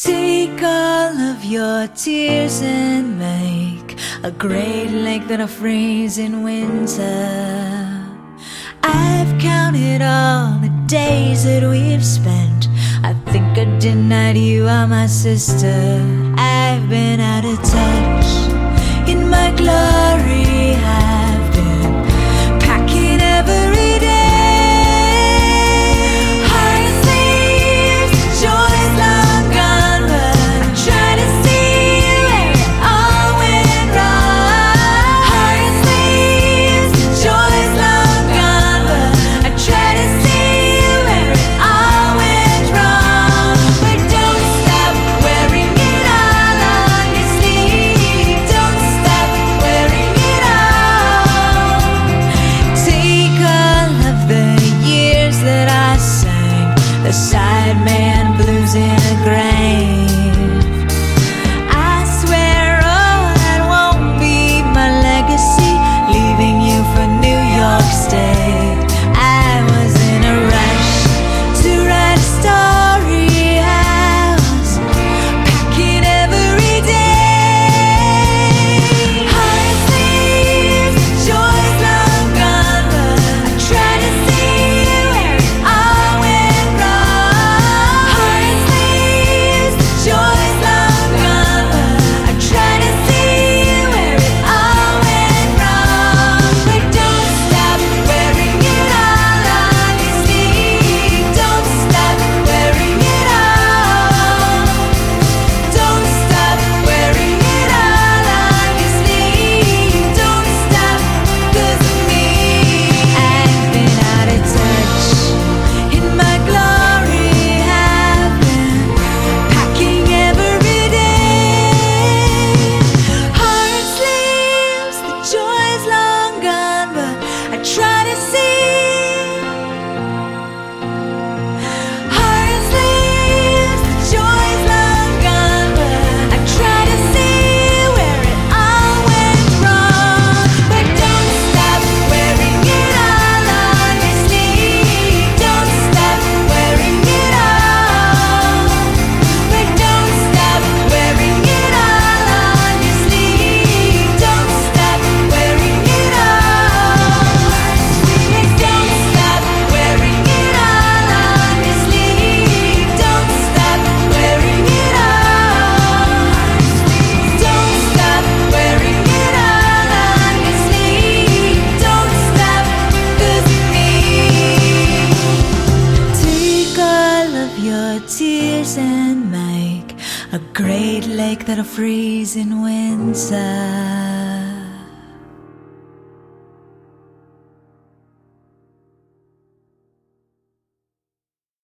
Take all of your tears and make a great lake that'll freeze in winter. I've counted all the days that we've spent. I think I denied you are my sister. I've been out of touch. In my glory I've been packing every day. Heart sleeps, joy's long gone, but I try to see where it all went wrong. Heart sleeps, joy's long gone, but I try to see where it all went wrong. But don't stop wearing it all on your sleeve. Don't stop wearing it all. Take all of the years that I sang the sideman blues in a grave. I swear, oh, that won't be my legacy, leaving you for New York State. I was in a rush to write a story. I was packing every day. Heart sleeps, joy's long gone, but I try to see where it all went wrong. Heart sleeps, joy's long gone, but I try to see where it all went wrong. But don't stop wearing it all on your sleeve. Don't stop wearing it all. Don't stop wearing it all on your sleeve. Don't stop 'cause of me. I've been out of touch. In my glory I've been packing every day. Heart sleeps, the joy's long gone, but I try to see. Heart sleeps, the joy's long gone, but I try to see where it all went wrong. But don't stop wearing it all on your sleeve. Don't stop wearing it all. But don't stop wearing it all on your sleeve. Don't stop wearing it all. But don't stop wearing it all on your sleeve. Don't stop wearing it all. Don't stop wearing it all on your sleeve. Don't stop 'cause of me. Take all of your tears and make a great lake that'll freeze in winter.